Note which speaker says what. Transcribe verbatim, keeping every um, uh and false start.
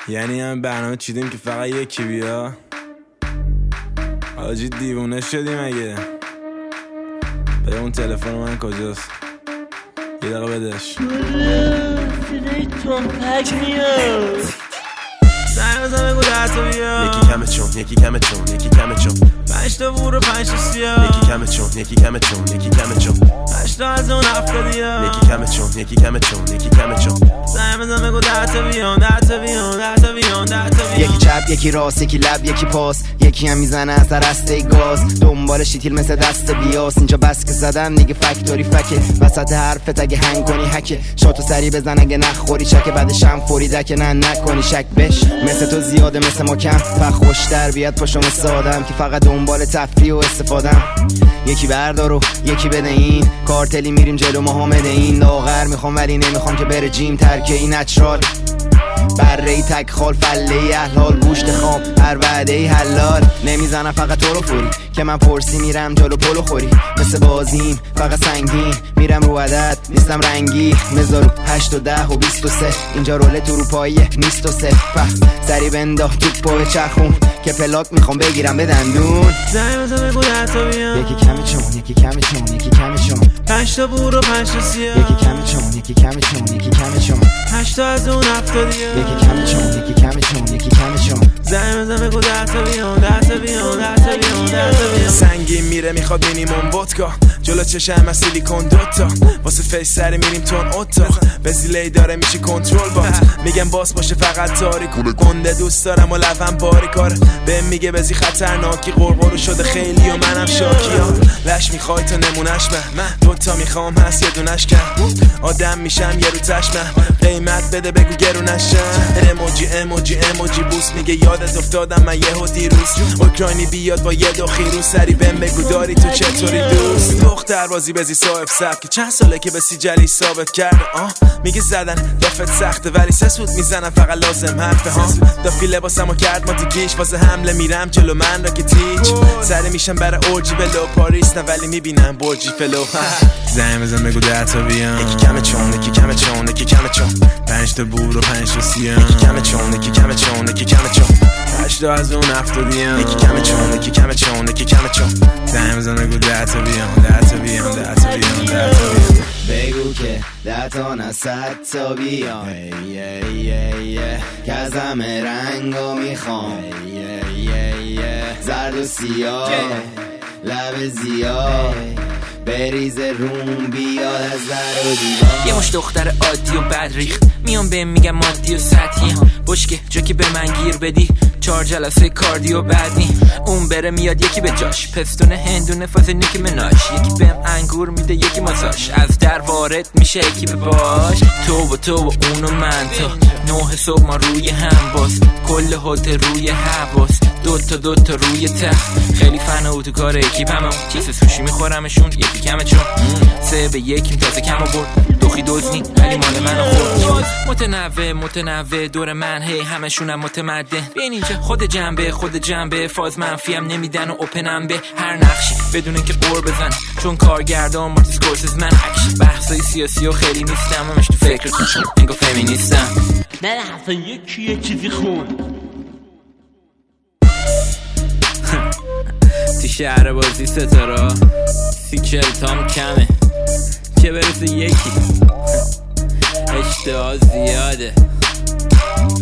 Speaker 1: یعنی هم برنامه چیدیم که فقط یکی بیا. حاجی دیوونه شدی مگه؟ بده اون تلفن من کجاست؟ یه دقیقه بدش.
Speaker 2: صدای تنپک میاد.
Speaker 1: زنگ بزن بگو ده تا بیا.
Speaker 3: یکی کمه چون یکی کمه چون یکی کمه چون
Speaker 1: پنج تا بور و پنج تا سیاه.
Speaker 3: یکی کمه چون یکی کمه چون یکی کمه چون
Speaker 1: پنج تا از اون هفتادی ها.
Speaker 3: یکی کمه چون یکی کمه چون یکی کمه چون
Speaker 1: زنگ بزن بگو ده تا بیان ده تا بیان ده تا بیان ده تا بیان.
Speaker 4: یکی چپ یکی راست یکی لب یکی پاس یکی هم میزنه از رسته گاز دنبال شیتیل مثل دست بیاس اینجا بس که زدم دیگه فکتوری فکه وسط حرفت اگه هنگ کنی حکه شاتو سری بزن اگه نخوری چکه بعدش هم فوری دکه نه نکنی شک بش مثل تو زیاده مثل ما کم فخ خوشتر بیاد پاشم سادم که فقط دنبال تفریح و استفادم یکی بردار و یکی بده این کارتلی میریم جلو محمد این لاغر میخوام ولی نمیخوام که بره جیم ترکه این نچرال بره ای تک خال فله ای احلال گوشت خام هر وعده ای حلال نمیزنم فقط تو رو فوری که من پرسی میرم جلو پلو خوری مثل بازیم فقط سنگین میرم رو عدد نیستم رنگی مزارو هشت و ده و بیست و سه اینجا رولت اروپاییه نیست و سه پس سری بنداخت تو پای چرخون که پلاک میخوام بگیرم به دندون
Speaker 1: زنگ بزن بگو ده تا بیان.
Speaker 4: یکی کمه چون یکی کمه چون یکی کمه چون
Speaker 1: پنج تا بور و پنج تا سیاه.
Speaker 4: یکی کمه چون یکی کمه چون یکی کمه چون
Speaker 1: هشت تا از اون هفتادی ها.
Speaker 4: یکی کمه چون یکی کمه چون یکی کمه چون
Speaker 1: زنگ بزن بگو ده تا بیان ده تا بیان ده تا بیان ده تا بیان.
Speaker 3: سنگین میره میخواد مینیمم ودکا جلو چشم سیلیکون دوتا واسه فیس سری میریم تون اتاق وزیلی داره میشه کنترل بات میگم باس باشه فقط تاریکو گنده دوست دارم و لبم باری کار بهم میگه بزی خطرناکی قرقرو شده خیلی و منم شاکی ها لش میخوای تا نمونش من دوتا میخوام هست یه دونش کن آدم میشم یه رو تشمم قیمت بده بگو گرونشم اموجی اموجی اموجی بوس میگه یادت افتادم من یهو دیروز اوکراینی بیاد با یه دو خیرو سری بهم بگو داری تو چطوری دوست دختر بازی بزی صاحب سبک که چند ساله که به سیجلی ثابت کرده آه میگه زدن دافت سخته ولی سسود میزنم فقط لازم حرفه ها دافی لباسمو کرد ما دیگیش واسه حمله میرم جلو من را که تیچ سری میشم برای اورجی بلو پاریس نه ولی میبینم برجی فلو
Speaker 1: زنگ بزن بگو ده تا بیان.
Speaker 3: یکی کمه چون یکی کمه چون یکی کمه چون
Speaker 1: پنج تا بور و پنج تا سیاه.
Speaker 3: یکی کمه چون یکی کمه چون یکی کمه چون
Speaker 1: هشت تا از اون هفتادی ها.
Speaker 3: یکی کمه چون یکی کمه چون یکی کمه چون
Speaker 1: زنگ بزن بگو ده تا بیان ده تا بیان ده تا بیان ده تا بیان.
Speaker 4: بگو که ده تا نه صد تا بیان که از همه رنگا میخوام زرد و سیاه لب زیاد بریزه روم بیاد از در و دیوار
Speaker 2: یه مش دختر عادی و بد ریخت میام بهم میگم مادی و سطحی بشکه جا که به من گیر بدی چهار جلسه کاردیو بعدی اون بره میاد یکی به جاش پستون هندونه فاز نیکی مناش یکی بهم انگور میده یکی ماساژ از در وارد میشه یکی به باش تو و تو و اون و من تا نه صبح ما روی هم باز کل هتل روی حواس دو تا دو تا روی تخت خیلی فن اتوکار اکیپم چیز سوشی میخورمشون یکی کمه چون سه به یکیم تازه کم برد دوخی دوزنی ولی مال منو خورد متنوع متنوع دور من هی همشونم متمدن بین اینجا خود جنبه خود جنبه فاز منفیم نمیدن و اوپنم به هر نقشی بدون اینکه قور بزن چون کارگردان مارتین اسکورسیزه من اکشن بحثای سیاسی و خیلی نیستم همش تو فکر کنم انگار فمینیستم
Speaker 5: نه اصلا یکی یه چیزی خون
Speaker 2: تو شهر بازی ستاره سیکل تام کمه چه برسه یکی اشتها زیاده